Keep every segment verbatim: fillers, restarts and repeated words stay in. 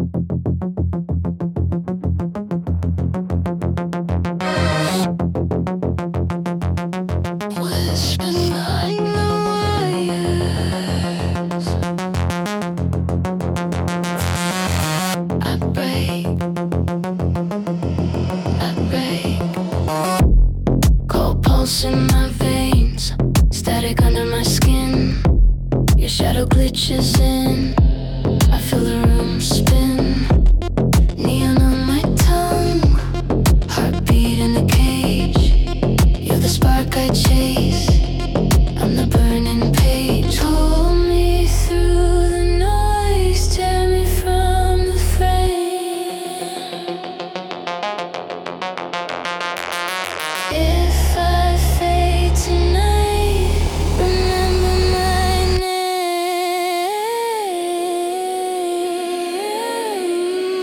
In my veins, static under my skin. Your shadow glitches in. I feel the room spin. Neon on my tongue, heartbeat in a cage. You're the spark I chase. I'm the burning page. Pull me through the noise, tear me from the frame. If I tonight, remember my name.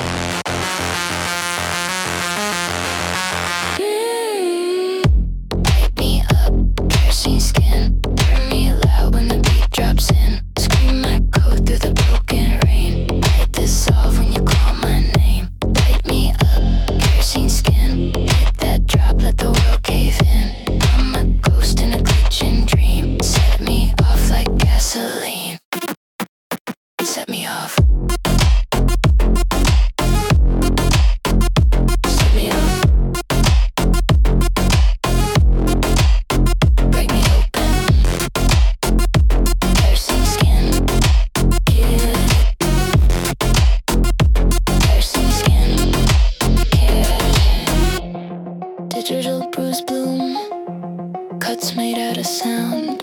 Light me up, piercing skin. Hear me loud when the beat drops in. Scream my code through the broken rain. Light dissolve when you call my name. Light me up, piercing skin. Hit that drop, let the world cave in. I'm a ghost in a glitching dream. Set me off like gasoline. Set me off. Set me off. Break me open. Piercing skin. Kill. Piercing skin. Kill. Digital Bruce Bloom. Cuts made out of sound.